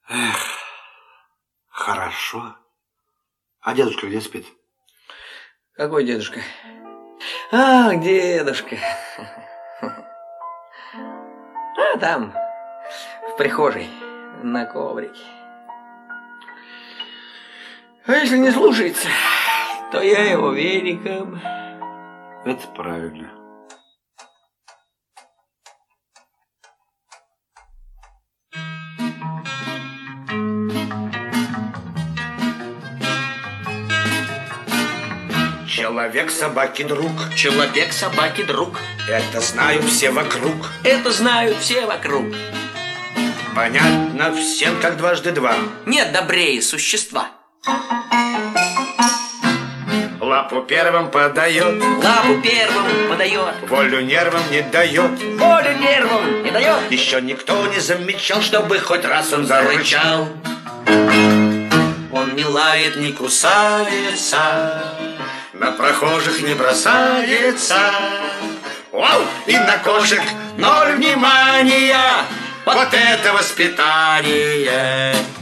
Эх, хорошо. А дедушка где спит? Какой дедушка? Ах, дедушка. А там, в прихожей, на коврике. А если не слушается, то я его веником. Это правильно. Человек собаки друг. Человек собаки друг. Это знают все вокруг. Это знают все вокруг. Понятно всем, как дважды два. Нет добрее существа. Лапу первым подает. Лапу первым подает. Волю нервам не дает. Волю нервам не дает. Еще никто не замечал, чтобы хоть раз он зарычал. Он не лает, не кусается, на прохожих не бросается. Вау! И на кошек ноль внимания. Вот это воспитание!